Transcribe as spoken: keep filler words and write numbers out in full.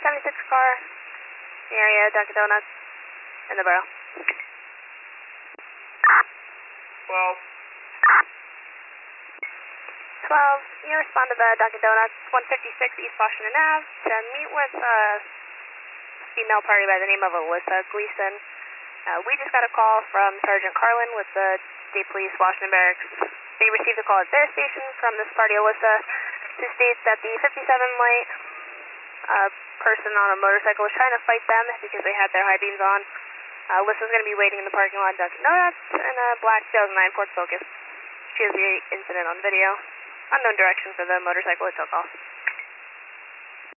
seventy-six car, the area, Dunkin' Donuts, in the borough. twelve. twelve, you respond to the Dunkin' Donuts, one fifty-six East Washington Avenue, to meet with a female party by the name of Alyssa Gleason. Uh, we just got a call from Sergeant Carlin with the State Police Washington Barracks. They received a call at their station from this party, Alyssa, who states that the fifty-seven light uh, person on a motorcycle was trying to fight them because they had their high beams on. Uh, Alyssa's going to be waiting in the parking lot at Dunkin' Donuts in a black two thousand nine Ford Focus. She has the incident on video. Unknown direction for the motorcycle it took off.